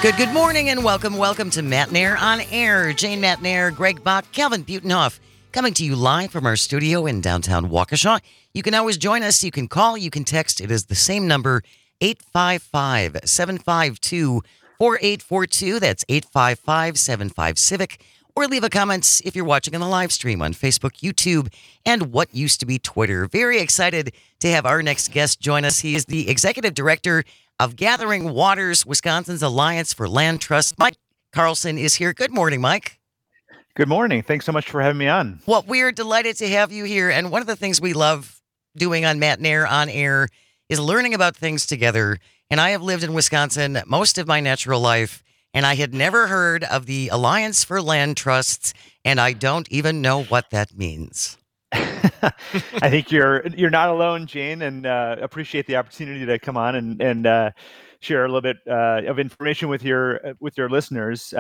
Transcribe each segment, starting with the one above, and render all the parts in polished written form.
Good morning and welcome to Matt Nair on Air. Jane Matt Nair, Greg Bach, Calvin Butenhoff, coming to you live from our studio in downtown Waukesha. You can always join us. You can call, you can text. It is the same number, 855-752-4842. That's 855-75-CIVIC. Or leave a comment if you're watching on the live stream on Facebook, YouTube, and what used to be Twitter. Very excited to have our next guest join us. He is the executive director of Gathering Waters, Wisconsin's Alliance for Land Trust. Mike Carlson is here. Good morning, Mike. Good morning. Thanks so much for having me on. Well, we're delighted to have you here. And one of the things we love doing on Matt Nair on Air is learning about things together. And I have lived in Wisconsin most of my natural life, and I had never heard of the Alliance for Land Trusts, and I don't even know what that means. I think you're not alone, Jane, and appreciate the opportunity to come on and share a little bit of information with your listeners.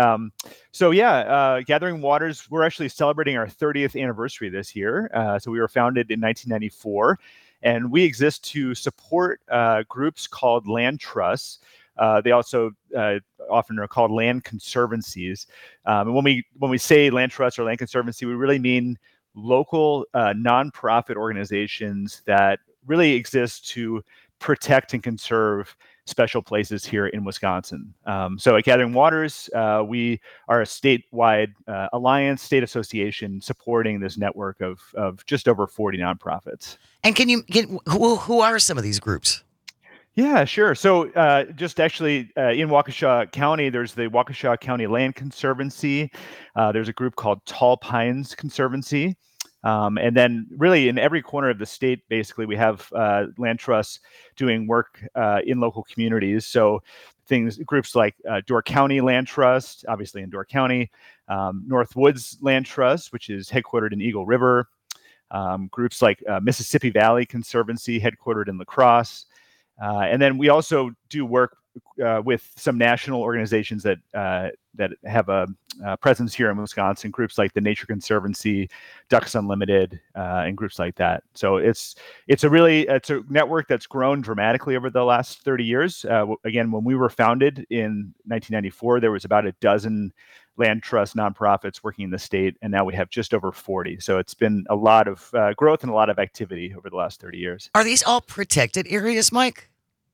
Gathering Waters, we're actually celebrating our 30th anniversary this year. So we were founded in 1994, and we exist to support groups called land trusts. They also often are called land conservancies. And when we say land trust or land conservancy, we really mean local nonprofit organizations that really exist to protect and conserve special places here in Wisconsin. So at Gathering Waters, we are a statewide alliance, state association supporting this network of just over 40 nonprofits. And who are some of these groups? Yeah, sure. So just actually in Waukesha County, there's the Waukesha County Land Conservancy. There's a group called Tall Pines Conservancy. And then really in every corner of the state, basically, we have land trusts doing work in local communities. So groups like Door County Land Trust, obviously in Door County, North Woods Land Trust, which is headquartered in Eagle River, groups like Mississippi Valley Conservancy, headquartered in La Crosse. And then we also do work with some national organizations that have a presence here in Wisconsin, groups like the Nature Conservancy, Ducks Unlimited, and groups like that. So it's a network that's grown dramatically over the last 30 years. Again, when we were founded in 1994, there was about a dozen land trust nonprofits working in the state, and now we have just over 40. So it's been a lot of growth and a lot of activity over the last 30 years. Are these all protected areas, Mike?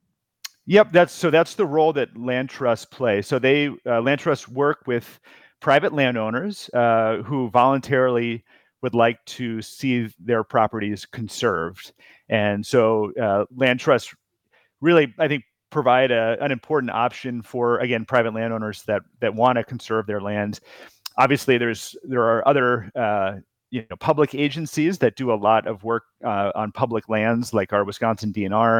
Yep, that's the role that land trusts play. So land trusts work with private landowners who voluntarily would like to see their properties conserved, and so land trusts really, I think, provide an important option for, again, private landowners that want to conserve their land. Obviously, there are other public agencies that do a lot of work on public lands, like our Wisconsin DNR.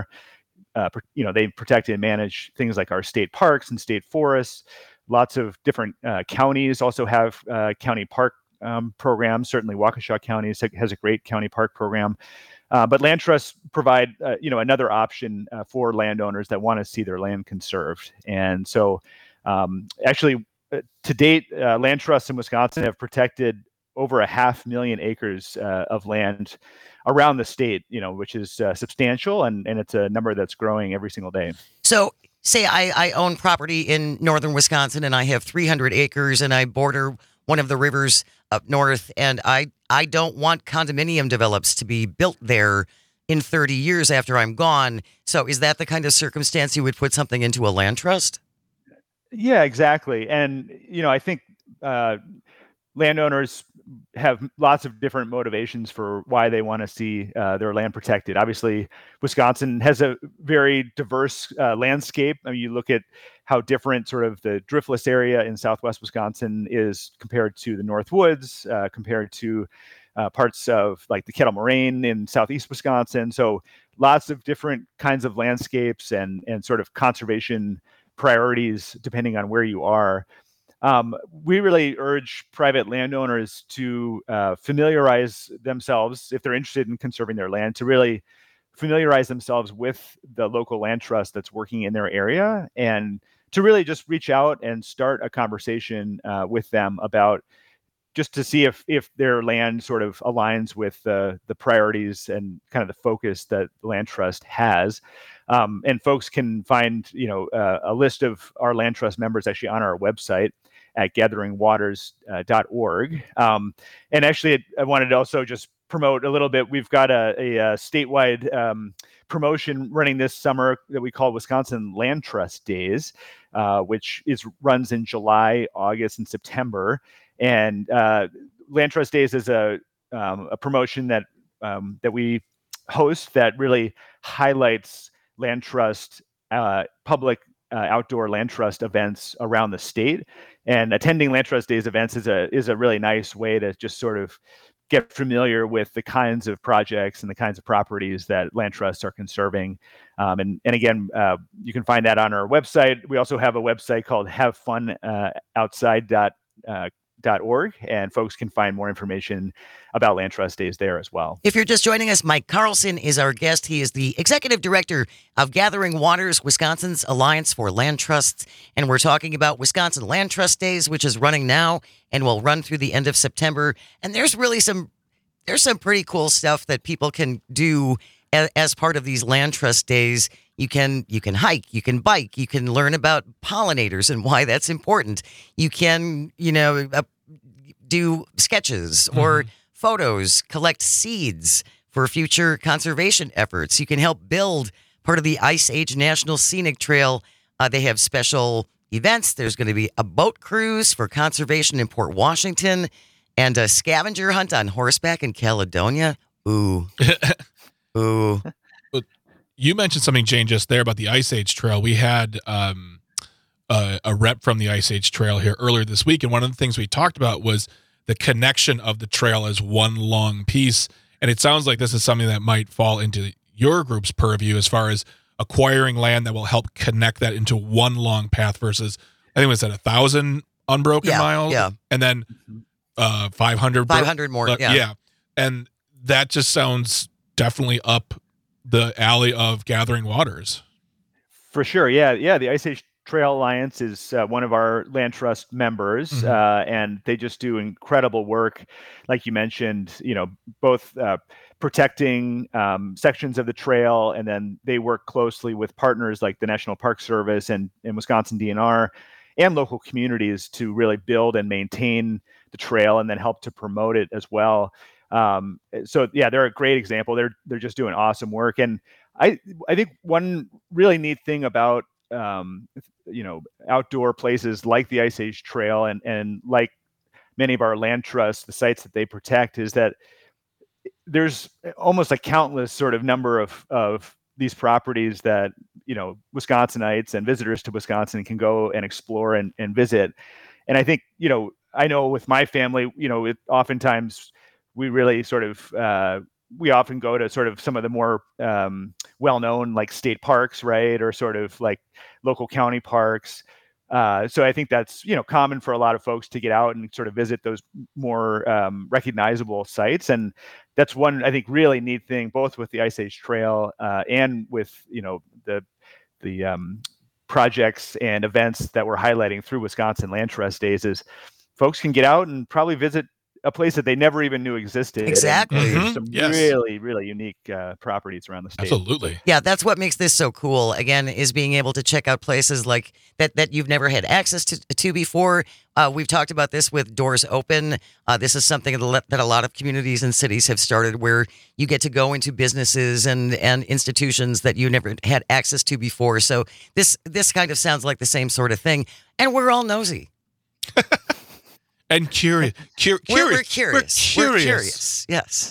They protect and manage things like our state parks and state forests. Lots of different counties also have county park programs. Certainly, Waukesha County has a great county park program. But land trusts provide, another option for landowners that want to see their land conserved. And so, actually, to date, land trusts in Wisconsin have protected over 500,000 acres of land around the state, which is substantial, and it's a number that's growing every single day. So say I own property in northern Wisconsin and I have 300 acres and I border one of the rivers up north, and I don't want condominium develops to be built there in 30 years after I'm gone. So is that the kind of circumstance you would put something into a land trust? Yeah, exactly. And, I think landowners have lots of different motivations for why they want to see their land protected. Obviously, Wisconsin has a very diverse landscape. I mean, you look at how different sort of the driftless area in southwest Wisconsin is compared to the North Woods, compared to parts of like the Kettle Moraine in southeast Wisconsin. So lots of different kinds of landscapes and sort of conservation priorities depending on where you are. We really urge private landowners to familiarize themselves, if they're interested in conserving their land, to really familiarize themselves with the local land trust that's working in their area, and to really just reach out and start a conversation with them about just to see if their land sort of aligns with the priorities and kind of the focus that the land trust has. And folks can find, a list of our land trust members actually on our website at gatheringwaters.org. And actually, I wanted to also just promote a little bit. We've got a statewide promotion running this summer that we call Wisconsin Land Trust Days, which runs in July, August, and September. And Land Trust Days is a promotion that we host that really highlights land trust, public outdoor land trust events around the state. And attending Land Trust Days events is a really nice way to just sort of get familiar with the kinds of projects and the kinds of properties that land trusts are conserving. And again, you can find that on our website. We also have a website called havefunoutside.org, and folks can find more information about Land Trust Days there as well. If you're just joining us, Mike Carlson is our guest. He is the executive director of Gathering Waters, Wisconsin's Alliance for Land Trusts, and we're talking about Wisconsin Land Trust Days, which is running now and will run through the end of September. And there's some pretty cool stuff that people can do as part of these land trust days. You can hike, you can bike, you can learn about pollinators and why that's important. You can, do sketches or photos, collect seeds for future conservation efforts. You can help build part of the Ice Age National Scenic Trail. They have special events. There's going to be a boat cruise for conservation in Port Washington and a scavenger hunt on horseback in Caledonia. Ooh. Ooh. You mentioned something, Jane, just there about the Ice Age Trail. We had a rep from the Ice Age Trail here earlier this week, and one of the things we talked about was the connection of the trail as one long piece. And it sounds like this is something that might fall into your group's purview as far as acquiring land that will help connect that into one long path versus, I think it was at 1,000 unbroken miles. Yeah. And then 500 more. Yeah. And that just sounds definitely up the alley of Gathering Waters. For sure. Yeah. The Ice Age Trail Alliance is one of our land trust members, and they just do incredible work. Like you mentioned, both protecting sections of the trail, and then they work closely with partners like the National Park Service and Wisconsin DNR and local communities to really build and maintain the trail and then help to promote it as well. So yeah, they're a great example. They're just doing awesome work. And I think one really neat thing about outdoor places like the Ice Age Trail and like many of our land trusts, the sites that they protect, is that there's almost a countless sort of number of these properties that, Wisconsinites and visitors to Wisconsin can go and explore and visit. And I think, I know with my family, oftentimes we really sort of, we often go to sort of some of the more well-known like state parks, right? Or sort of like local county parks. So I think that's, common for a lot of folks to get out and sort of visit those more recognizable sites. And that's one, I think, really neat thing, both with the Ice Age Trail and with, the projects and events that we're highlighting through Wisconsin Land Trust Days, is folks can get out and probably visit a place that they never even knew existed. Exactly. There's some really, really unique properties around the state. Absolutely. Yeah, that's what makes this so cool, again, is being able to check out places like that you've never had access to before. We've talked about this with Doors Open. This is something that a lot of communities and cities have started, where you get to go into businesses and institutions that you never had access to before. So this kind of sounds like the same sort of thing. And we're all nosy. And curious. We're curious. We're curious. Yes.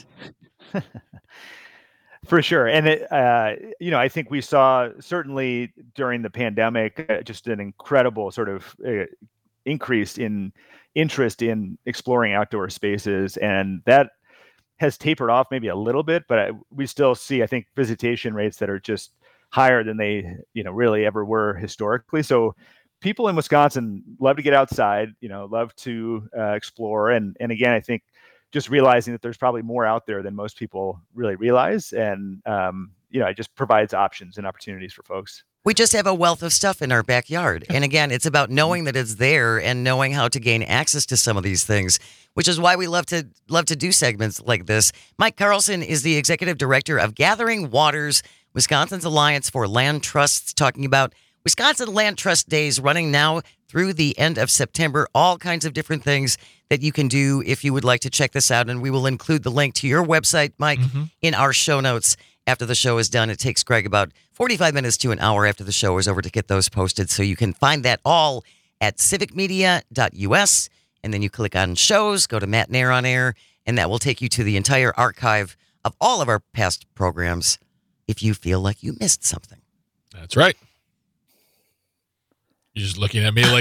For sure. And, I think we saw certainly during the pandemic just an incredible sort of increase in interest in exploring outdoor spaces. And that has tapered off maybe a little bit, but we still see, I think, visitation rates that are just higher than they, really ever were historically. So people in Wisconsin love to get outside, love to explore. And again, I think just realizing that there's probably more out there than most people really realize. And, it just provides options and opportunities for folks. We just have a wealth of stuff in our backyard. And again, it's about knowing that it's there and knowing how to gain access to some of these things, which is why we love to do segments like this. Mike Carlson is the executive director of Gathering Waters, Wisconsin's Alliance for Land Trusts, talking about Wisconsin Land Trust Days running now through the end of September. All kinds of different things that you can do if you would like to check this out. And we will include the link to your website, Mike, in our show notes after the show is done. It takes Greg about 45 minutes to an hour after the show is over to get those posted. So you can find that all at civicmedia.us. And then you click on shows, go to Matt Nair on Air, and that will take you to the entire archive of all of our past programs if you feel like you missed something. That's right. You're just looking at me like,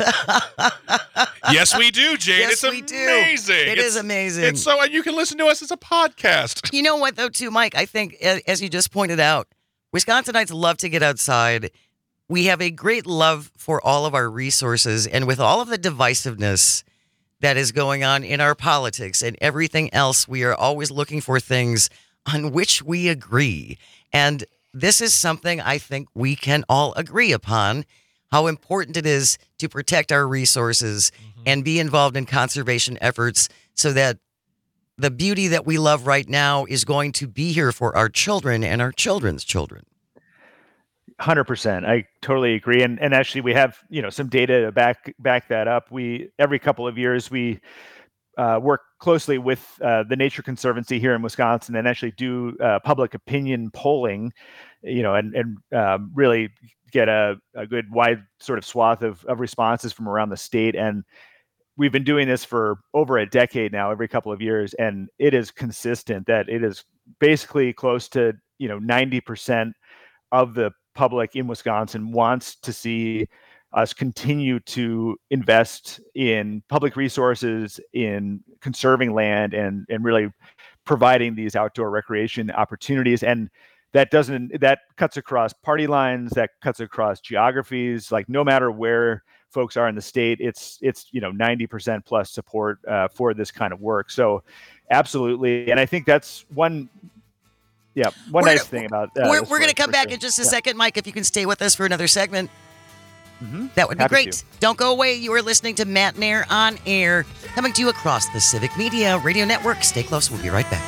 yes, we do, Jane. Yes, it's we do. amazing. It is amazing. It's so, and you can listen to us as a podcast. You know what, though, too, Mike? I think, as you just pointed out, Wisconsinites love to get outside. We have a great love for all of our resources, and with all of the divisiveness that is going on in our politics and everything else, we are always looking for things on which we agree. And this is something I think we can all agree upon, how important it is to protect our resources and be involved in conservation efforts so that the beauty that we love right now is going to be here for our children and our children's children. 100%. I totally agree. And actually we have, some data to back that up. Every couple of years we work closely with the Nature Conservancy here in Wisconsin and actually do public opinion polling, and really get a good wide sort of swath of responses from around the state. And we've been doing this for over a decade now, every couple of years. And it is consistent that it is basically close to, 90% of the public in Wisconsin wants to see us continue to invest in public resources, in conserving land, and really providing these outdoor recreation opportunities. And that cuts across party lines, that cuts across geographies. Like no matter where folks are in the state, it's 90% plus support for this kind of work. So absolutely. And I think that's one nice thing about we're going to come back in just a second, Mike, if you can stay with us for another segment. That would be Happy great. to. Don't go away. You are listening to Matt Nair on Air, coming to you across the Civic Media Radio Network. Stay close. We'll be right back.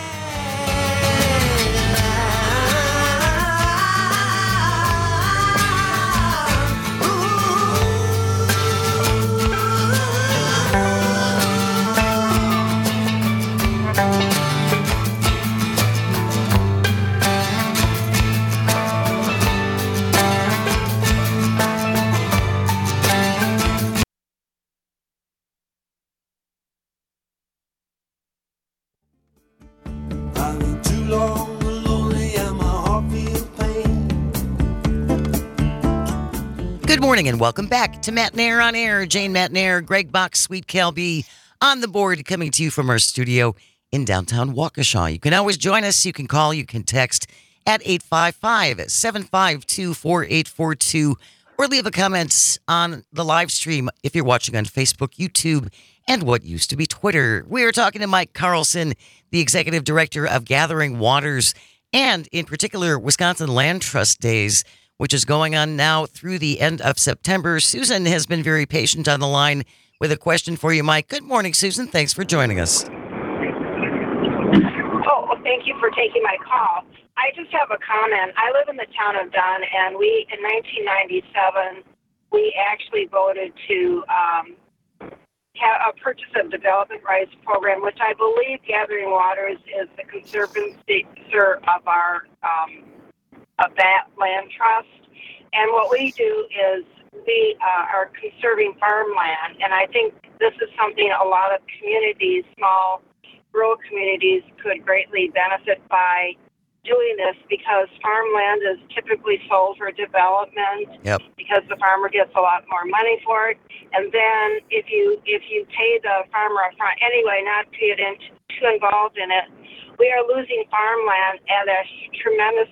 Good morning and welcome back to Matt Nair on Air. Jane Matt Nair, Greg Bach, Sweet Cal B on the board, coming to you from our studio in downtown Waukesha. You can always join us. You can call, you can text at 855-752-4842 or leave a comment on the live stream if you're watching on Facebook, YouTube, and what used to be Twitter. We are talking to Mike Carlson, the Executive Director of Gathering Waters, and in particular, Wisconsin Land Trust Days, which is going on now through the end of September. Susan has been very patient on the line with a question for you, Mike. Good morning, Susan. Thanks for joining us. Oh, well, thank you for taking my call. I just have a comment. I live in the town of Dunn, and in 1997, we actually voted to have a purchase of development rights program, which I believe Gathering Waters is the conservancy of our of that land trust. And what we do is we are conserving farmland. And I think this is something a lot of communities, small rural communities, could greatly benefit by doing this, because farmland is typically sold for development. Yep. Because the farmer gets a lot more money for it. And then if you pay the farmer up front anyway, not to get too involved in it, we are losing farmland at a tremendous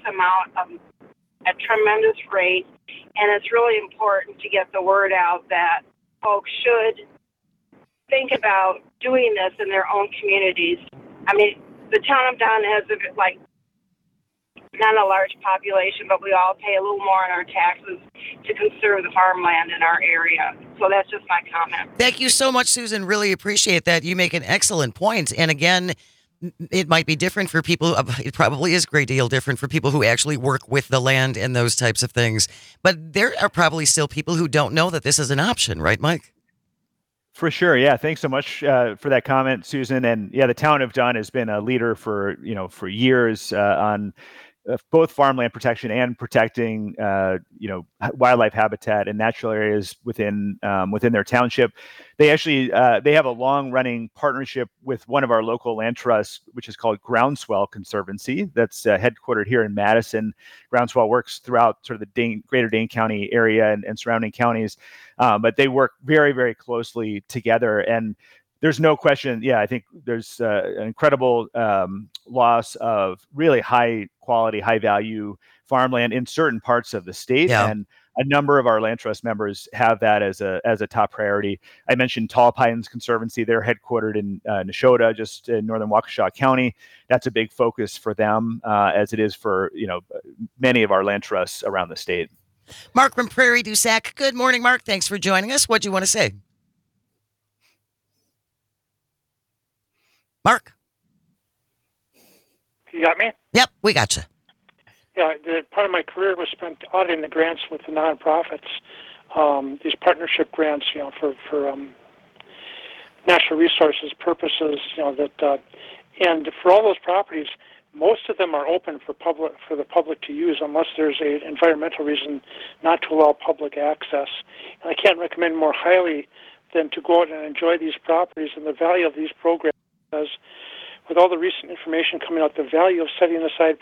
rate, and it's really important to get the word out that folks should think about doing this in their own communities. I mean, the town of Dunn has not a large population, but we all pay a little more on our taxes to conserve the farmland in our area. So that's just my comment. Thank you so much, Susan. Really appreciate that. You make an excellent point. And again, it might be different for people. It probably is a great deal different for people who actually work with the land and those types of things. But there are probably still people who don't know that this is an option, right, Mike? For sure. Yeah. Thanks so much for that comment, Susan. And yeah, the town of Dunn has been a leader for years on both farmland protection and protecting wildlife habitat and natural areas within their township. They actually they have a long running partnership with one of our local land trusts, which is called Groundswell Conservancy. That's headquartered here in Madison. Groundswell works throughout sort of the greater Dane County area and surrounding counties, but they work very, very closely together. And there's no question. Yeah, I think there's an incredible loss of really high quality, high value farmland in certain parts of the state. Yeah. And a number of our land trust members have that as a top priority. I mentioned Tall Pines Conservancy. They're headquartered in Neshota, just in northern Waukesha County. That's a big focus for them, as it is for many of our land trusts around the state. Mark from Prairie du Sac. Good morning, Mark. Thanks for joining us. What do you want to say? Mark? You got me? Yep, we got you. Yeah, part of my career was spent auditing the grants with the nonprofits, these partnership grants, for natural resources purposes, and for all those properties, most of them are open for the public to use unless there's an environmental reason not to allow public access. And I can't recommend more highly than to go out and enjoy these properties and the value of these programs. Because with all the recent information coming out, the value of setting aside,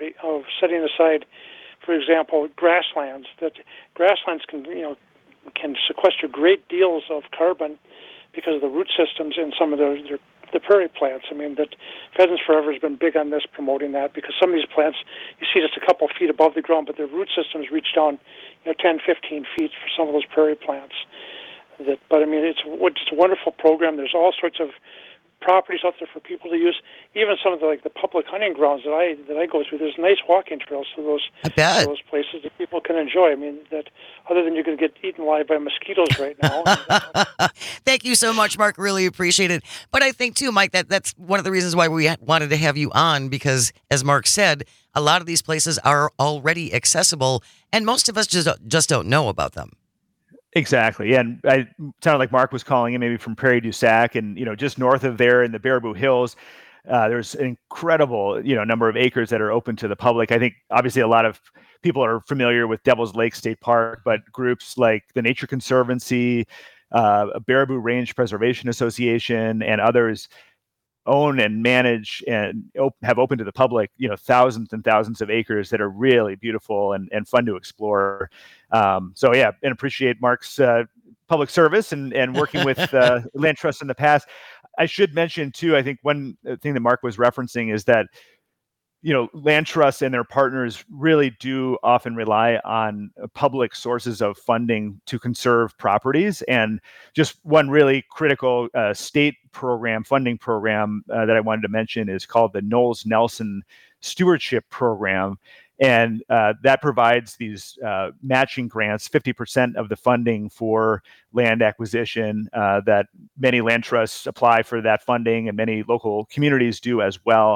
for example, grasslands, that grasslands can sequester great deals of carbon because of the root systems in some of the prairie plants. I mean, that Pheasants Forever has been big on this, promoting that, because some of these plants, you see just a couple feet above the ground, but their root systems reach down 10, 15 feet for some of those prairie plants. But I mean, it's a wonderful program. There's all sorts of properties out there for people to use. Even some of the public hunting grounds that I go through, there's nice walking trails to those places that people can enjoy. I mean, that other than you're going to get eaten alive by mosquitoes right now. Thank you so much, Mark. Really appreciate it. But I think too, Mike, that's one of the reasons why we wanted to have you on, because as Mark said, a lot of these places are already accessible, and most of us just don't know about them. Exactly. And I sounded like Mark was calling in maybe from Prairie du Sac, and, just north of there in the Baraboo Hills, there's an incredible, number of acres that are open to the public. I think obviously a lot of people are familiar with Devil's Lake State Park, but groups like the Nature Conservancy, Baraboo Range Preservation Association, and others own and manage and have open to the public, thousands and thousands of acres that are really beautiful and fun to explore. So yeah, and appreciate Mark's public service and working with land trusts in the past. I should mention too, I think one thing that Mark was referencing is that, land trusts and their partners really do often rely on public sources of funding to conserve properties. And just one really critical state funding program that I wanted to mention is called the Knowles-Nelson Stewardship Program. And that provides these matching grants, 50% of the funding for land acquisition, that many land trusts apply for that funding, and many local communities do as well.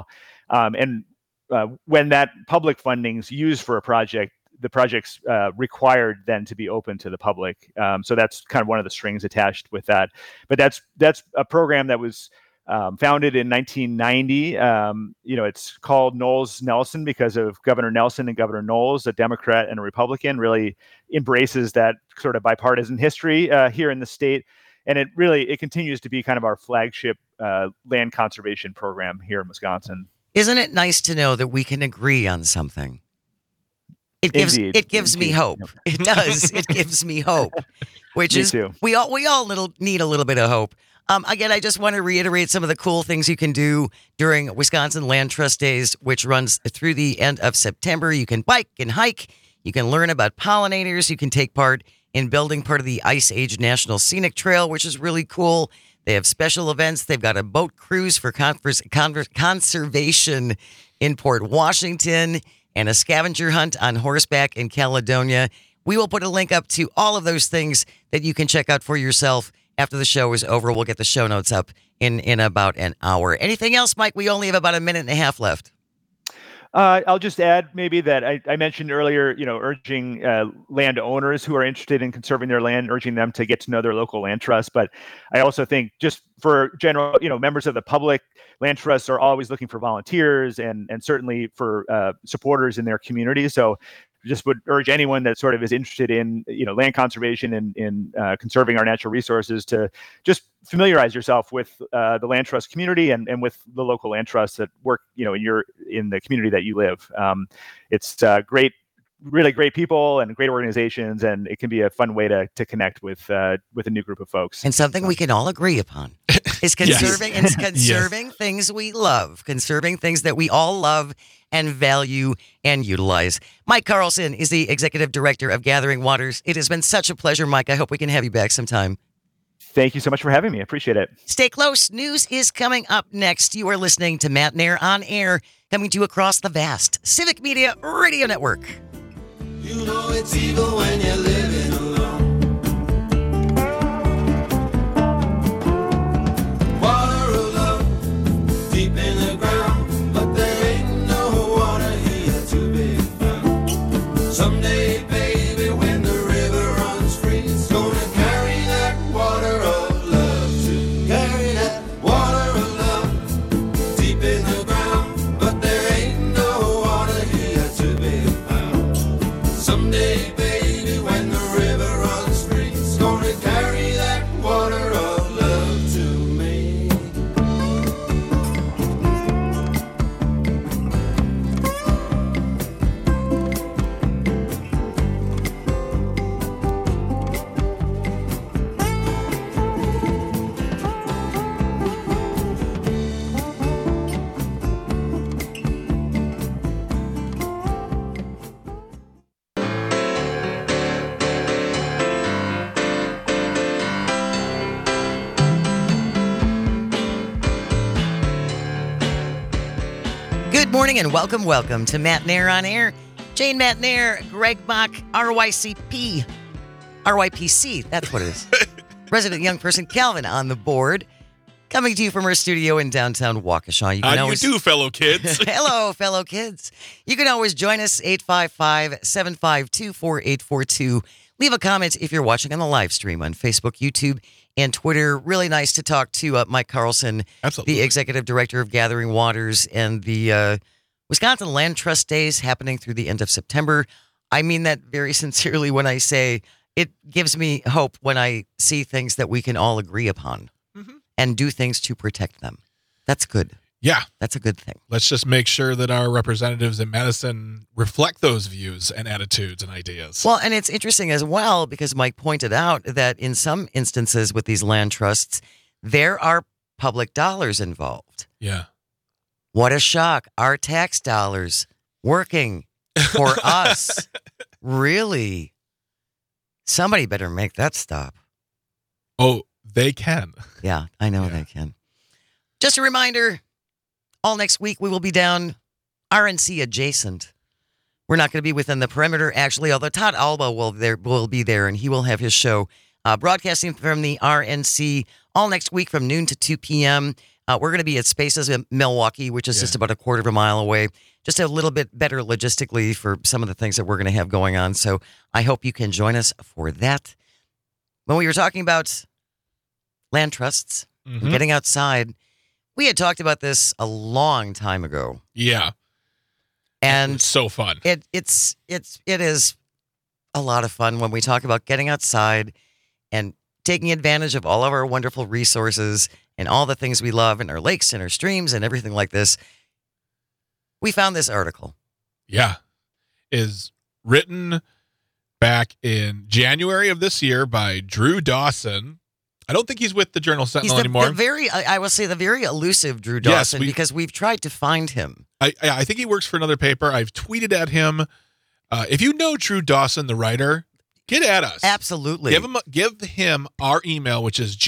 When that public funding is used for a project, the project's required then to be open to the public. So that's kind of one of the strings attached with that. But that's a program that was founded in 1990. It's called Knowles-Nelson because of Governor Nelson and Governor Knowles, a Democrat and a Republican, really embraces that sort of bipartisan history here in the state. And it continues to be kind of our flagship land conservation program here in Wisconsin. Isn't it nice to know that we can agree on something? It gives me hope. It does. It gives me hope, which Me is too. we all need a little bit of hope. Again, I just want to reiterate some of the cool things you can do during Wisconsin Land Trust Days, which runs through the end of September. You can bike and hike. You can learn about pollinators. You can take part in building part of the Ice Age National Scenic Trail, which is really cool. They have special events. They've got a boat cruise for conservation in Port Washington and a scavenger hunt on horseback in Caledonia. We will put a link up to all of those things that you can check out for yourself after the show is over. We'll get the show notes up in about an hour. Anything else, Mike? We only have about a minute and a half left. I'll just add maybe that I mentioned earlier, urging landowners who are interested in conserving their land, urging them to get to know their local land trust. But I also think just for general, members of the public, land trusts are always looking for volunteers and certainly for supporters in their community. So just would urge anyone that sort of is interested in land conservation and in conserving our natural resources to just familiarize yourself with the land trust community and with the local land trusts that work in the community that you live. It's really great people and great organizations, and it can be a fun way to connect with a new group of folks. And something we can all agree upon is conserving and conserving things we love, conserving things that we all love and value and utilize. Mike Carlson is the executive director of Gathering Waters. It has been such a pleasure, Mike. I hope we can have you back sometime. Thank you so much for having me. I appreciate it. Stay close. News is coming up next. You are listening to Matt Nair on Air, coming to you across the vast Civic Media Radio Network. You know it's evil when you're living alone. Water of love, deep in the ground, but there ain't no water here to be found. Someday, baby, when the river runs free, it's gonna carry that water of love to carry that water of love, deep in the ground, but there ain't no water here to be found. Someday, baby, when the river runs free, it's gonna carry that water of love to me. Good morning and welcome to Matt Nair on Air. Jane Matt Nair, Greg Mock, RYPC, that's what it is. Resident young person Calvin on the board. Coming to you from our studio in downtown Waukesha. How do you do, fellow kids? Hello, fellow kids. You can always join us, 855-752-4842. Leave a comment if you're watching on the live stream on Facebook, YouTube, and Twitter. Really nice to talk to Mike Carlson, Absolutely. the executive director of Gathering Waters, and the Wisconsin Land Trust Days happening through the end of September. I mean that very sincerely when I say it gives me hope when I see things that we can all agree upon and do things to protect them. That's good. Yeah. That's a good thing. Let's just make sure that our representatives in Madison reflect those views and attitudes and ideas. Well, and it's interesting as well because Mike pointed out that in some instances with these land trusts, there are public dollars involved. Yeah. What a shock. Our tax dollars working for us. Really? Somebody better make that stop. Oh, they can. Yeah, I know they can. Just a reminder, all next week we will be down RNC adjacent. We're not going to be within the perimeter, actually, although Todd Alba will be there, and he will have his show broadcasting from the RNC all next week from noon to 2 p.m. We're going to be at Spaces in Milwaukee, which is just about a quarter of a mile away. Just a little bit better logistically for some of the things that we're going to have going on. So I hope you can join us for that. When we were talking about land trusts, and getting outside, we had talked about this a long time ago. Yeah. And it's so fun. It is a lot of fun when we talk about getting outside and taking advantage of all of our wonderful resources and all the things we love and our lakes and our streams and everything like this. We found this article. Yeah. Is written back in January of this year by Drew Dawson. I don't think he's with the Journal Sentinel anymore. I will say the very elusive Drew Dawson, because we've tried to find him. I think he works for another paper. I've tweeted at him. If you know Drew Dawson, the writer, get at us. Absolutely. Give him our email, which is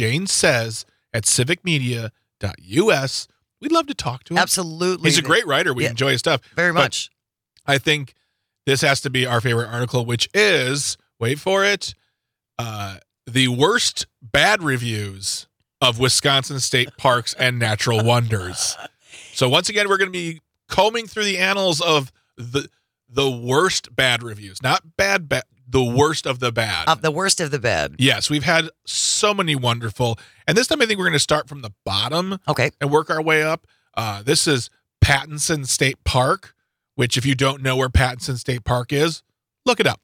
janesays@civicmedia.us. We'd love to talk to him. Absolutely. He's a great writer. We enjoy his stuff. Very much. I think this has to be our favorite article, which is, wait for it, the worst bad reviews of Wisconsin state parks and natural wonders. So once again, we're going to be combing through the annals of the worst bad reviews, not bad, the worst of the bad. Of the worst of the bad. Yes, we've had so many wonderful. And this time I think we're going to start from the bottom Okay. and work our way up. This is Pattinson State Park, which if you don't know where Pattinson State Park is, look it up.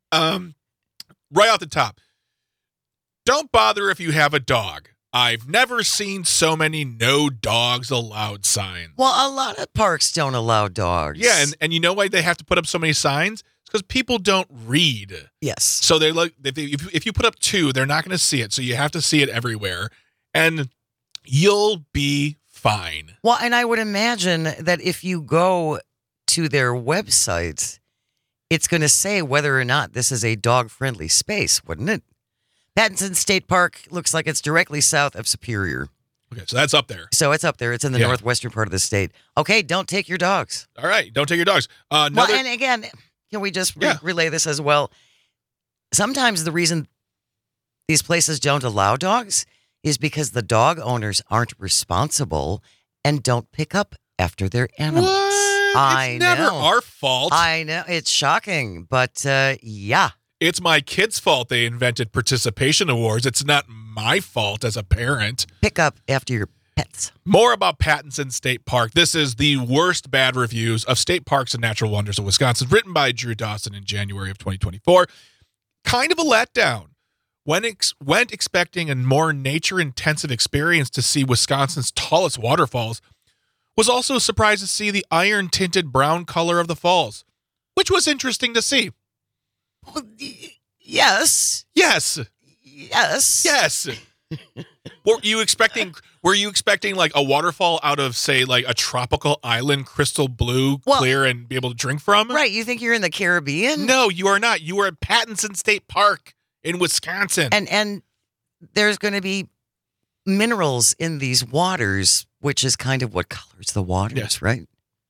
Right off the top, don't bother if you have a dog. I've never seen so many no dogs allowed signs. Well, a lot of parks don't allow dogs. Yeah, and you know why they have to put up so many signs? It's because people don't read. Yes. So they're like, if you put up 2, they're not going to see it. So you have to see it everywhere, and you'll be fine. Well, and I would imagine that if you go to their website, it's going to say whether or not this is a dog-friendly space, wouldn't it? Pattinson State Park looks like it's directly south of Superior. Okay, so that's up there. So it's up there. It's in the Yeah. northwestern part of the state. Okay, don't take your dogs. All right, don't take your dogs. Well, Another, and again, can we just Yeah. relay this as well? Sometimes the reason these places don't allow dogs is because the dog owners aren't responsible and don't pick up after their animals. what? I It's never know. our fault. I know. It's shocking, but yeah. It's my kids' fault they invented participation awards. It's not my fault as a parent. Pick up after your pets. More about Pattinson State Park. This is the worst bad reviews of state parks and natural wonders of Wisconsin, written by Drew Dawson in January of 2024. Kind of a letdown. Went expecting a more nature-intensive experience to see Wisconsin's tallest waterfalls. Was also surprised to see the iron-tinted brown color of the falls, which was interesting to see. Well, yes. Yes. Yes. Yes. Were you expecting like a waterfall out of, say, like a tropical island, crystal blue, Well- clear, and be able to drink from? Right. You think you're in the Caribbean? No, you are not. You are at Pattinson State Park in Wisconsin. And there's going to be minerals in these waters, which is kind of what colors the waters, Yes. right?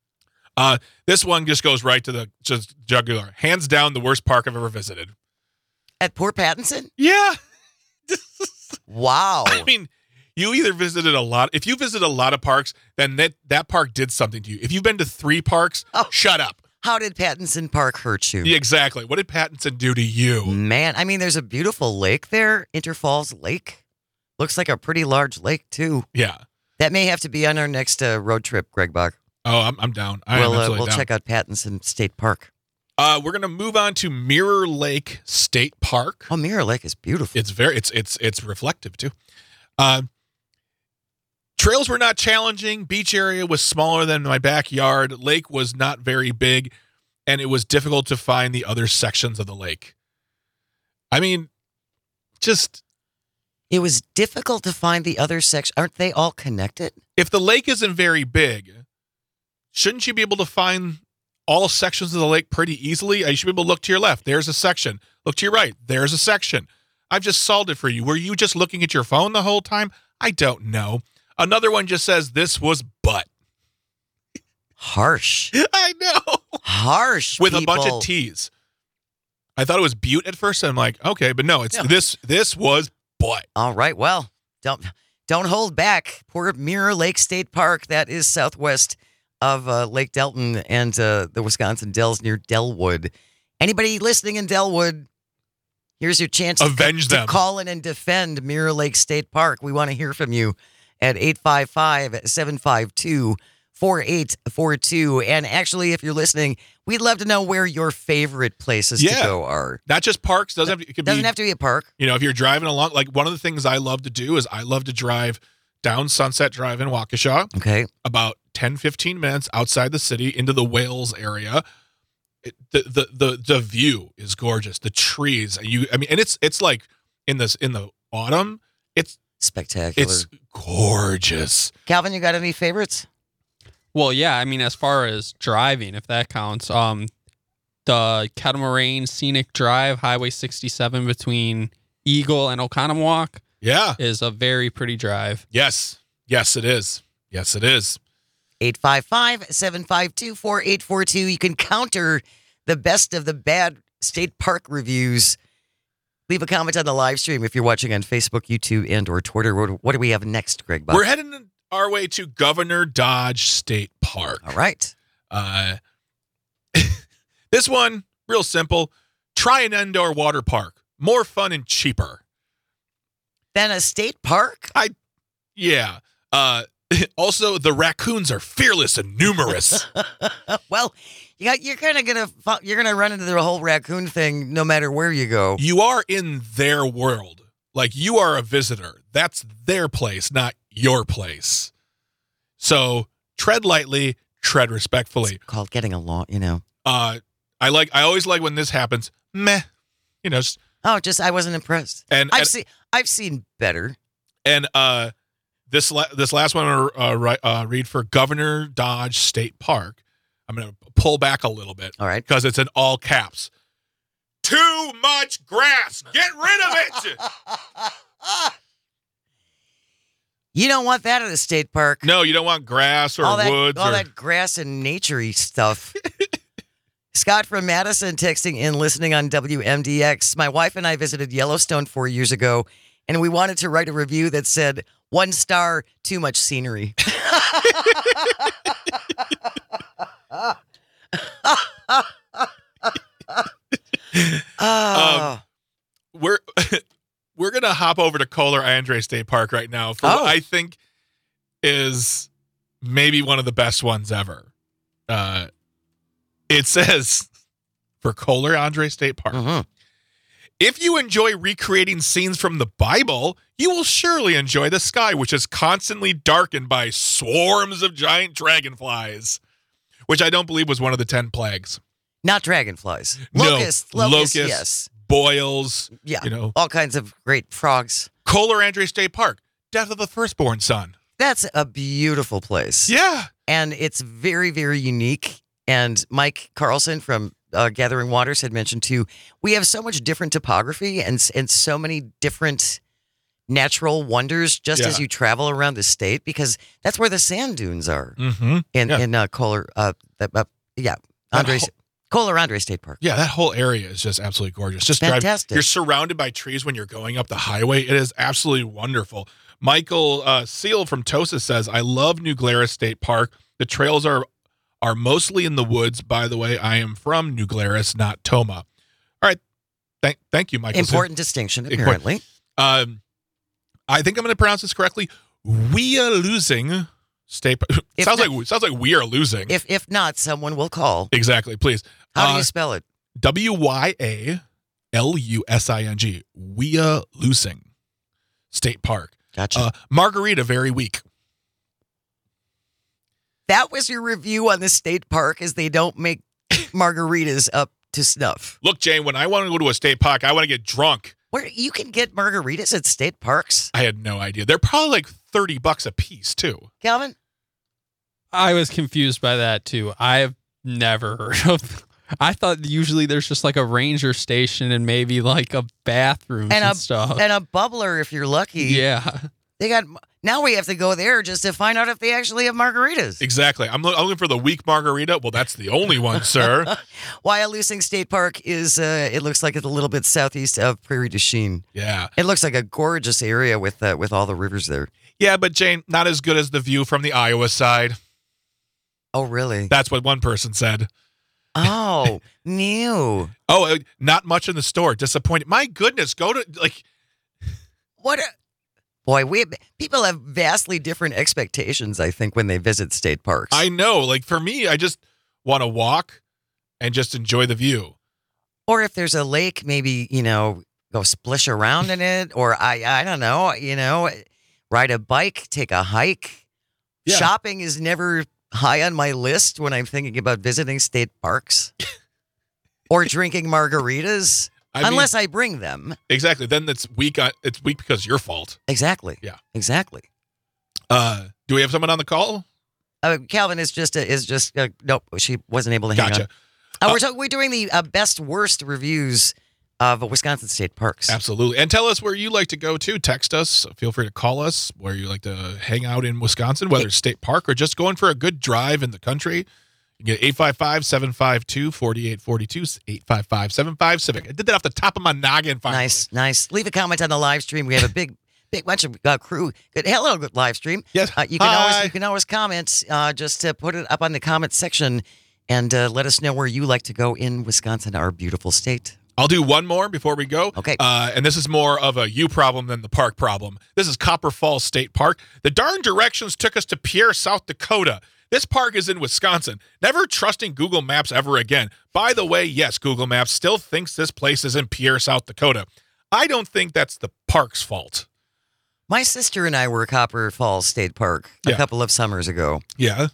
This one just goes right to the just jugular. Hands down, the worst park I've ever visited. At Port Pattinson? Yeah. Wow. I mean, you either visited a lot. If you visit a lot of parks, then that park did something to you. If you've been to 3 parks, Oh. shut up. How did Pattinson Park hurt you? Yeah, exactly. What did Pattinson do to you? Man, I mean, there's a beautiful lake there, Interfalls Lake. Looks like a pretty large lake, too. Yeah. That may have to be on our next road trip, Greg Bach. Oh, I'm down. I am absolutely We'll down. check out Pattinson State Park. We're gonna move on to Mirror Lake State Park. Oh, Mirror Lake is beautiful. It's reflective too. Trails were not challenging. Beach area was smaller than my backyard. Lake was not very big, and it was difficult to find the other sections of the lake. I mean, just It was difficult to find the other section. Aren't they all connected? if the lake isn't very big, shouldn't you be able to find all sections of the lake pretty easily? You should be able to look to your left. There's a section. Look to your right. There's a section. I've just solved it for you. Were you just looking at your phone the whole time? I don't know. Another one just says this was butt. Harsh. I know. Harsh. With a bunch people. of T's. I thought it was butte at first. And I'm like, okay, but no, it's No. this was butt. All right. Well, don't hold back. Poor Mirror Lake State Park. That is southwest of Lake Delton and the Wisconsin Dells near Delwood. Anybody listening in Delwood, here's your chance Avenge to them. call in and defend Mirror Lake State Park. We want to hear from you at 855-752-4842. And actually, if you're listening, we'd love to know where your favorite places to Yeah. go are. Not just parks. It could Doesn't be, have to be a park. you know, if you're driving along, like one of the things I love to do is I love to drive down Sunset Drive in Waukesha, Okay. about 10, 15 minutes outside the city into the Wales area. The view is gorgeous. The trees, and it's like in the autumn, it's Spectacular. gorgeous. Calvin, you got any favorites? Well, yeah, I mean, as far as driving, if that counts, the Catamaran Scenic Drive, Highway 67 between Eagle and Oconomowoc Yeah. is a very pretty drive. Yes, it is. Yes, it is. 855-752-4842. You can counter the best of the bad state park reviews. Leave a comment on the live stream if you're watching on Facebook, YouTube, and or Twitter. What do we have next, Greg Buck? We're heading our way to Governor Dodge State Park. All right. This one, real simple. Try an indoor water park. More fun and cheaper. Then a state park? Yeah. Also, the raccoons are fearless and numerous. Well, you're kind of gonna run into the whole raccoon thing no matter where you go. You are in their world. Like, you are a visitor. That's their place, not your place. So tread lightly, tread respectfully. It's called getting along, I always like when this happens. Meh. Just, I wasn't impressed. and I've seen better. And this last one I read for Governor Dodge State Park. I'm going to pull back a little bit. All right. Because it's in all caps. Too much grass. Get rid of it. You don't want that at a state park. No, you don't want grass or woods. All that grass and nature-y stuff. Scott from Madison texting in, listening on WMDX. My wife and I visited Yellowstone 4 years ago, and we wanted to write a review that said, 1 star, too much scenery. We're gonna hop over to Kohler Andre State Park right now for what I think is maybe one of the best ones ever. It says for Kohler Andre State Park, if you enjoy recreating scenes from the Bible, you will surely enjoy the sky, which is constantly darkened by swarms of giant dragonflies, which I don't believe was one of the 10 plagues. Not dragonflies. Locusts, yes. Boils, Yeah, all kinds of great frogs. Kohler Andre State Park, death of the firstborn son. That's a beautiful place. Yeah. And it's very, very unique. And Mike Carlson from Gathering Waters had mentioned too, we have so much different topography and so many different natural wonders just as you travel around the state, because that's where the sand dunes are in Kohler. Kohler Andre State Park. Yeah, that whole area is just absolutely gorgeous. Just fantastic. You're surrounded by trees when you're going up the highway. It is absolutely wonderful. Michael Seal from Tosa says, I love New Glarus State Park. The trails are mostly in the woods. By the way, I am from New Glarus, not Toma. All right. Thank you, Michael. Important distinction, apparently. I think I'm going to pronounce this correctly. We are losing State Park. Sounds like we are losing. If not, someone will call. Exactly, please. How do you spell it? Wyalusing. We are losing State Park. Gotcha. Margarita, very weak. That was your review on the state park, is they don't make margaritas up to snuff. Look, Jane, when I want to go to a state park, I want to get drunk. Where you can get margaritas at state parks? I had no idea. They're probably like $30 a piece, too. Calvin? I was confused by that, too. I've never heard of. I thought usually there's just like a ranger station and maybe like a bathroom and stuff. And a bubbler if you're lucky. Yeah. Now we have to go there just to find out if they actually have margaritas. Exactly. I'm looking for the weak margarita. Well, that's the only one, sir. Wyalusing State Park is, it looks like it's a little bit southeast of Prairie du Chien. Yeah. It looks like a gorgeous area with all the rivers there. Yeah, but Jane, not as good as the view from the Iowa side. Oh, really? That's what one person said. Oh, new. Oh, not much in the store. Disappointed. My goodness, go to People have vastly different expectations, I think, when they visit state parks. I know. Like, for me, I just want to walk and just enjoy the view. Or if there's a lake, maybe, go splish around in it. Or I don't know, ride a bike, take a hike. Yeah. Shopping is never high on my list when I'm thinking about visiting state parks. Or drinking margaritas. Unless I bring them. Exactly. Then it's weak. It's weak because your fault. Exactly. Yeah. Exactly. Do we have someone on the call? Calvin is just nope. She wasn't able to hang on. We're doing the best worst reviews of Wisconsin state parks. Absolutely. And tell us where you like to go to. Text us. Feel free to call us where you like to hang out in Wisconsin, whether it's state park or just going for a good drive in the country. You get 855-752-4842, 855-75-CIVIC. I did that off the top of my noggin finally. Nice. Leave a comment on the live stream. We have a big bunch of crew. Good. Hello, good live stream. Yes. You Hi. can always comment. Just put it up on the comment section and let us know where you like to go in Wisconsin, our beautiful state. I'll do one more before we go. Okay. And this is more of a you problem than the park problem. This is Copper Falls State Park. The darn directions took us to Pierre, South Dakota. This park is in Wisconsin. Never trusting Google Maps ever again. By the way, yes, Google Maps still thinks this place is in Pierre, South Dakota. I don't think that's the park's fault. My sister and I were at Copper Falls State Park a couple of summers ago. Yeah.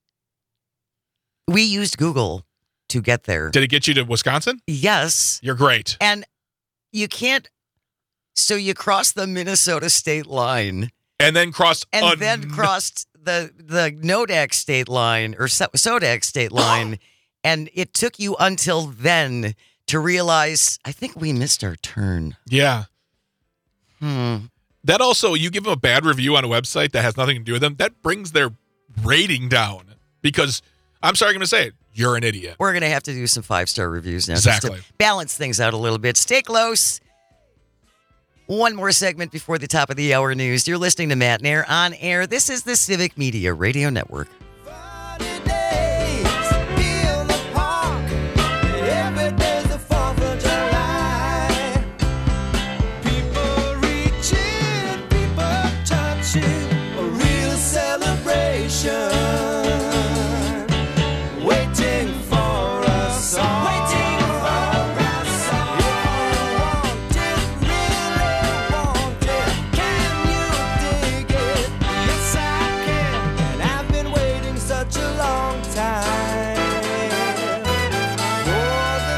We used Google to get there. Did it get you to Wisconsin? Yes. You're great. And you can't. So you cross the Minnesota state line. And then crossed the Nodak state line or Sodak state line. And it took you until then to realize, I think we missed our turn. Yeah. That also, you give them a bad review on a website that has nothing to do with them, that brings their rating down. Because, I'm sorry, I'm going to say it, you're an idiot. We're going to have to do some 5-star reviews now. Exactly. Just to balance things out a little bit. Stay close. One more segment before the top of the hour news. You're listening to Matt Nair on air. This is the Civic Media Radio Network. Friday days, feel the park. Every day's the 4th of July. People reaching, people touching, a real celebration. Waiting for us all. Waiting for us all. Really want it. Can you dig it? Yes, I can. And I've been waiting such a long time for the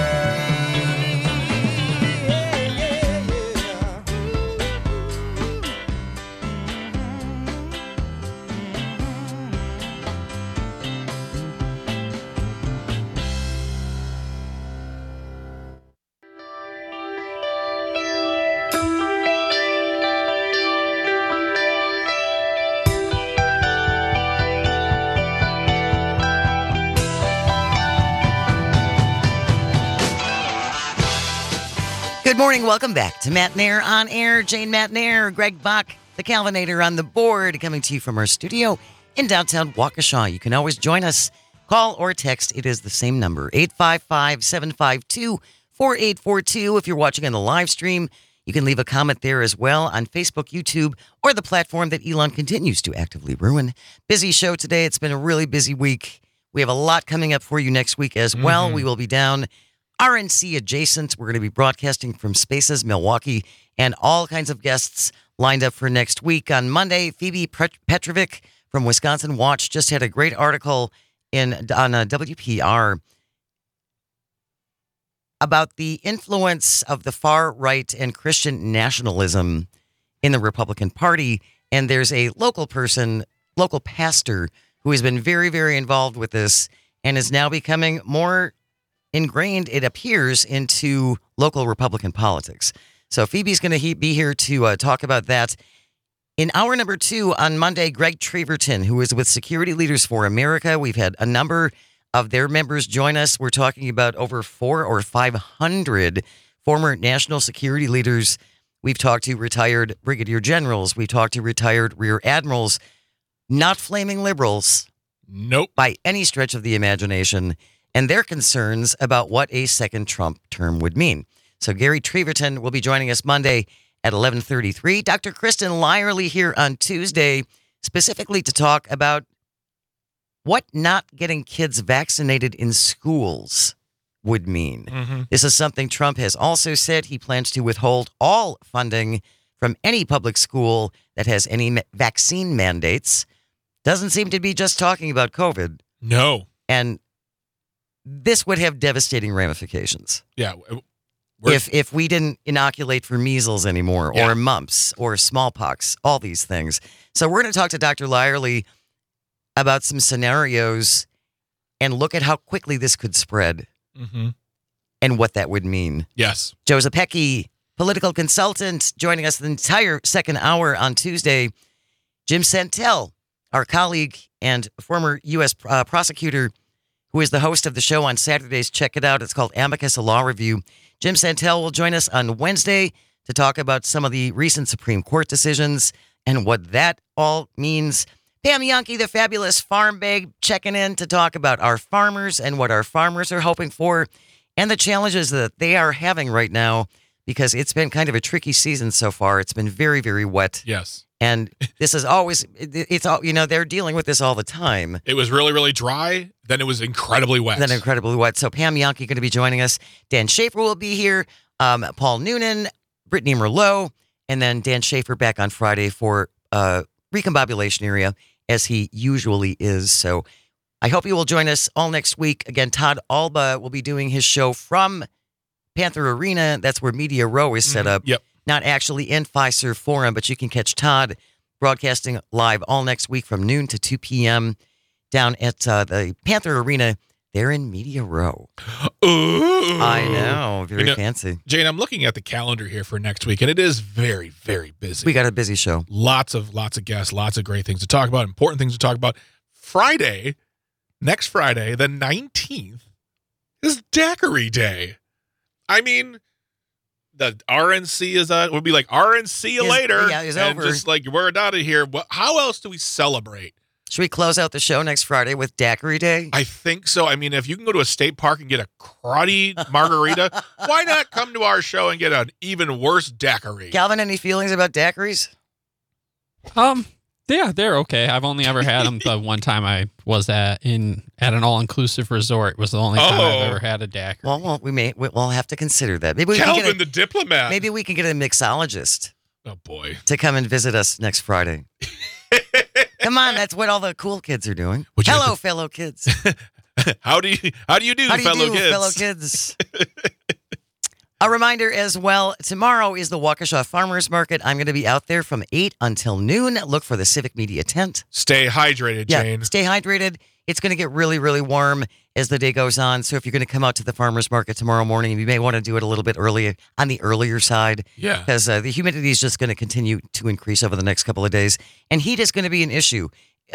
Good morning. Welcome back to Matt Nair on air. Jane Matt Nair, Greg Bach, the Calvinator on the board, coming to you from our studio in downtown Waukesha. You can always join us. Call or text. It is the same number, 855-752-4842. If you're watching on the live stream, you can leave a comment there as well on Facebook, YouTube, or the platform that Elon continues to actively ruin. Busy show today. It's been a really busy week. We have a lot coming up for you next week as well. We will be down RNC adjacent. We're going to be broadcasting from Spaces, Milwaukee, and all kinds of guests lined up for next week. On Monday, Phoebe Petrovic from Wisconsin Watch just had a great article on WPR about the influence of the far right and Christian nationalism in the Republican Party. And there's a local pastor who has been very, very involved with this and is now becoming more ingrained, it appears, into local Republican politics. So Phoebe's going to be here to talk about that. In hour number 2 on Monday, Greg Treverton, who is with Security Leaders for America. We've had a number of their members join us. We're talking about over 400 or 500 former national security leaders. We've talked to retired brigadier generals. We've talked to retired rear admirals, not flaming liberals. Nope. By any stretch of the imagination, and their concerns about what a second Trump term would mean. So Gary Treverton will be joining us Monday at 11:33. Dr. Kristen Lyerly here on Tuesday, specifically to talk about what not getting kids vaccinated in schools would mean. This is something Trump has also said he plans to withhold all funding from any public school that has any vaccine mandates. Doesn't seem to be just talking about COVID. No. And this would have devastating ramifications. Yeah. If we didn't inoculate for measles anymore, or mumps, or smallpox, all these things. So we're going to talk to Dr. Lyerly about some scenarios and look at how quickly this could spread and what that would mean. Yes. Joe Zepecki, political consultant, joining us the entire second hour on Tuesday. Jim Santel, our colleague and former U.S. prosecutor, who is the host of the show on Saturdays. Check it out. It's called Amicus, a Law Review. Jim Santel will join us on Wednesday to talk about some of the recent Supreme Court decisions and what that all means. Pam Yonke, the fabulous farm babe, checking in to talk about our farmers and what our farmers are hoping for and the challenges that they are having right now, because it's been kind of a tricky season so far. It's been very, very wet. Yes. And this is always, it's all, they're dealing with this all the time. It was really, really dry. Then it was incredibly wet. So Pam Yonke going to be joining us. Dan Schaefer will be here. Paul Noonan, Brittany Merlot, and then Dan Schaefer back on Friday for Recombobulation Area, as he usually is. So I hope you will join us all next week. Again, Todd Alba will be doing his show from Panther Arena. That's where Media Row is set up. Yep. Not actually in Fiserv Forum, but you can catch Todd broadcasting live all next week from noon to 2 p.m. down at the Panther Arena there in Media Row. Ooh. I know. Very fancy. Jane, I'm looking at the calendar here for next week, and it is very, very busy. We got a busy show. Lots of guests, lots of great things to talk about, important things to talk about. Next Friday, the 19th, is Daiquiri Day. I mean, the RNC would be like, RNC you later. Yeah, it's and over. Just like, we're out of here. How else do we celebrate? Should we close out the show next Friday with Daiquiri Day? I think so. I mean, if you can go to a state park and get a cruddy margarita, why not come to our show and get an even worse daiquiri? Calvin, any feelings about daiquiris? Yeah, they're okay. I've only ever had them the one time I was at an all-inclusive resort. Was the only time I've ever had a daiquiri. Well, we'll have to consider that. Maybe we Calvin, can get the diplomat. Maybe we can get a mixologist. Oh boy, to come and visit us next Friday. Come on, that's what all the cool kids are doing. Hello, fellow kids. How do you do, fellow kids? A reminder as well, tomorrow is the Waukesha Farmers Market. I'm going to be out there from 8 until noon. Look for the Civic Media tent. Stay hydrated, Jane. Stay hydrated. It's going to get really, really warm as the day goes on. So if you're going to come out to the farmers market tomorrow morning, you may want to do it a little bit early, on the earlier side. Yeah. Because the humidity is just going to continue to increase over the next couple of days. And heat is going to be an issue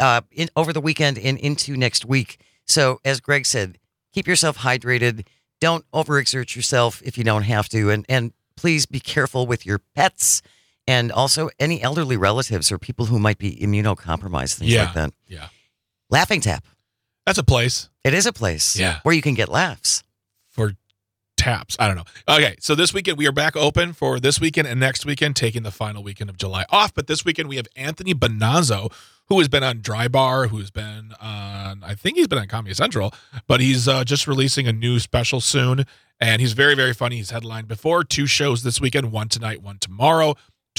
over the weekend and into next week. So as Greg said, keep yourself hydrated. Don't overexert yourself if you don't have to. And please be careful with your pets and also any elderly relatives or people who might be immunocompromised, things like that. Yeah. Laughing Tap. That's a place. It is a place where you can get laughs. For taps. I don't know. Okay, so this weekend we are back open for this weekend and next weekend, taking the final weekend of July off. But this weekend we have Anthony Bonazzo, who has been on Dry Bar, who's been on, I think he's been on Comedy Central, but he's just releasing a new special soon. And he's very, very funny. He's headlined before 2 shows this weekend, one tonight, one tomorrow.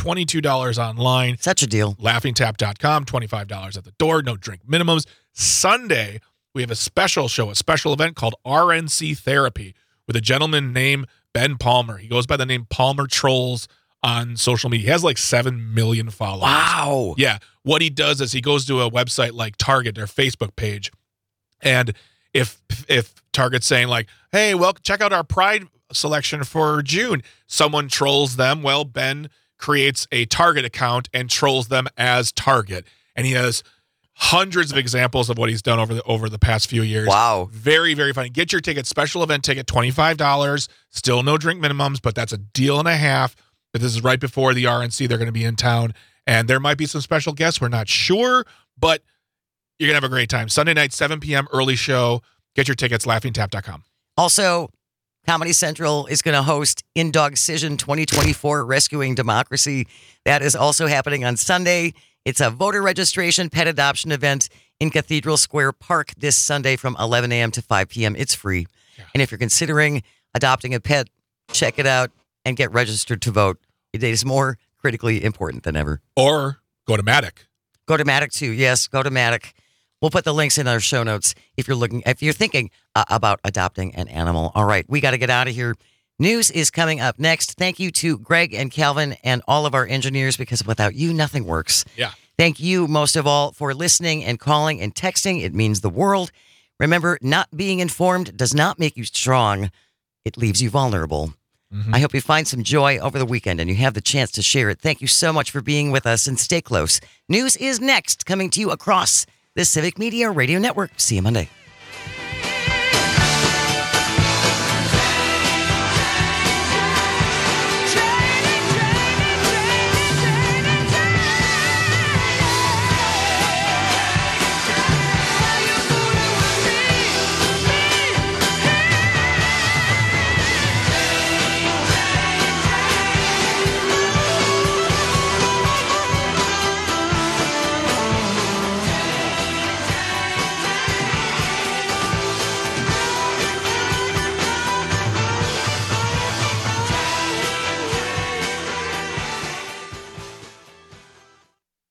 $22 online. Such a deal. LaughingTap.com, $25 at the door. No drink minimums. Sunday, we have a special show, a special event called RNC Therapy with a gentleman named Ben Palmer. He goes by the name Palmer Trolls on social media. He has like 7 million followers. Wow. Yeah. What he does is he goes to a website like Target, their Facebook page, and if Target's saying like, hey, well, check out our Pride selection for June, someone trolls them. Well, Ben creates a Target account and trolls them as Target. And he has hundreds of examples of what he's done over the past few years. Wow. Very, very funny. Get your ticket, special event ticket, $25. Still no drink minimums, but that's a deal and a half. But this is right before the RNC. They're going to be in town. And there might be some special guests. We're not sure, but you're going to have a great time. Sunday night, 7 p.m., early show. Get your tickets, LaughingTap.com. Also, Comedy Central is going to host Indogcision 2024 Rescuing Democracy. That is also happening on Sunday. It's a voter registration pet adoption event in Cathedral Square Park this Sunday from 11 a.m. to 5 p.m. It's free. Yeah. And if you're considering adopting a pet, check it out and get registered to vote. It is more critically important than ever. Or go to Matic. Go to Matic too. Yes, go to Matic. We'll put the links in our show notes if you're thinking about adopting an animal. All right, we got to get out of here. News is coming up next. Thank you to Greg and Calvin and all of our engineers, because without you, nothing works. Yeah. Thank you most of all for listening and calling and texting. It means the world. Remember, not being informed does not make you strong. It leaves you vulnerable. I hope you find some joy over the weekend and you have the chance to share it. Thank you so much for being with us, and stay close. News is next, coming to you across the Civic Media Radio Network. See you Monday.